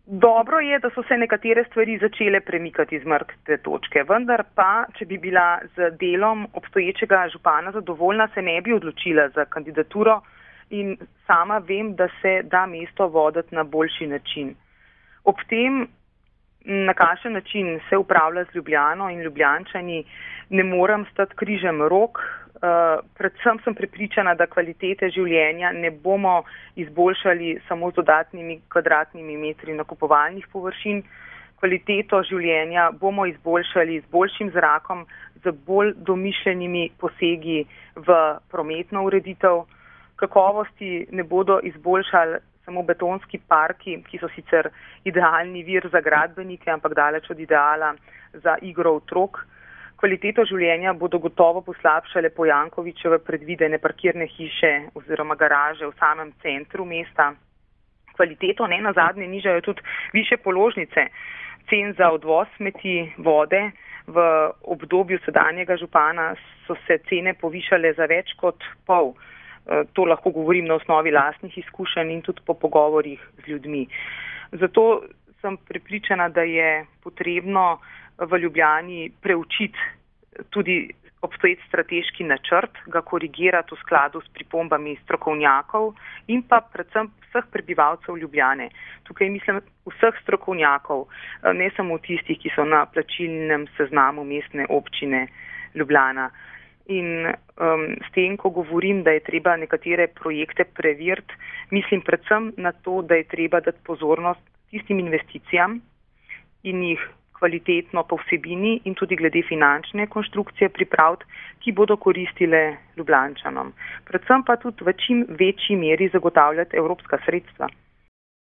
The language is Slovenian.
Dobro je, da so se nekatere stvari začele premikati z mrtve točke, vendar pa, če bi bila z delom obstoječega župana zadovoljna, se ne bi odločila za kandidaturo in sama vem, da se da mesto voditi na boljši način. Ob tem, na kakšen način se upravlja z Ljubljano in Ljubljančani, ne morem stati križem rok. Predvsem sem prepričana, da kvalitete življenja ne bomo izboljšali samo z dodatnimi kvadratnimi metri nakupovalnih površin. Kvaliteto življenja bomo izboljšali z boljšim zrakom, z bolj domišljenimi posegi v prometno ureditev. Kakovosti ne bodo izboljšali samo betonski parki, ki so sicer idealni vir za gradbenike, ampak daleč od ideala za igro otrok. Kvaliteto življenja bodo gotovo poslabšale po Jankovićeve predvidene parkirne hiše oziroma garaže v samem centru mesta. Kvaliteto ne nazadnje nižajo tudi višje položnice cen za odvoz smeti, vode. V obdobju sedanjega župana so se cene povišale za več kot pol. To lahko govorim na osnovi lastnih izkušenj in tudi po pogovorih z ljudmi. Zato sem prepričana, da je potrebno v Ljubljani preučiti tudi obstoječ strateški načrt, ga korigirati v skladu s pripombami strokovnjakov in pa predvsem vseh prebivalcev Ljubljane. Tukaj mislim vseh strokovnjakov, ne samo tistih, ki so na plačilnem seznamu mestne občine Ljubljana. In s tem, ko govorim, da je treba nekatere projekte preveriti, mislim predvsem na to, da je treba dati pozornost tistim investicijam in jih kvalitetno po vsebini in tudi glede finančne konstrukcije pripraviti, ki bodo koristile Ljubljančanom. Predvsem pa tudi v čim večji meri zagotavljati evropska sredstva.